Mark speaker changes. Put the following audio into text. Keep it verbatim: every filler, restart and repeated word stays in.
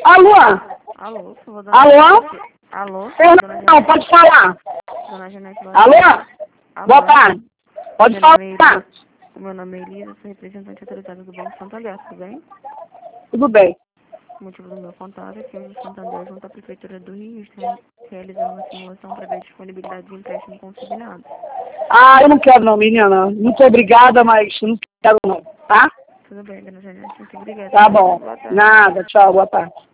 Speaker 1: Alô?
Speaker 2: Alô, por favor, dona
Speaker 1: Alô?
Speaker 2: Janete. Alô,
Speaker 1: Eu
Speaker 2: dona
Speaker 1: não,
Speaker 2: Janete.
Speaker 1: pode falar.
Speaker 2: Dona Janete, boa
Speaker 1: Alô?
Speaker 2: tarde. Alô.
Speaker 1: Boa tarde. Pode
Speaker 2: Meu nome é
Speaker 1: falar.
Speaker 2: Elisa. O meu nome é Elisa, sou representante autorizada do Banco Santander, tudo bem?
Speaker 1: Tudo bem.
Speaker 2: O motivo do meu contato é que o Santander, junto à Prefeitura do Rio, está realizando uma simulação para ver a disponibilidade de empréstimo consignado.
Speaker 1: Ah, eu não quero não, menina. Muito obrigada, mas não quero não, tá?
Speaker 2: Tudo bem, dona Janete, muito obrigada.
Speaker 1: Tá bom.
Speaker 2: Boa tarde.
Speaker 1: Nada, tchau, boa tarde.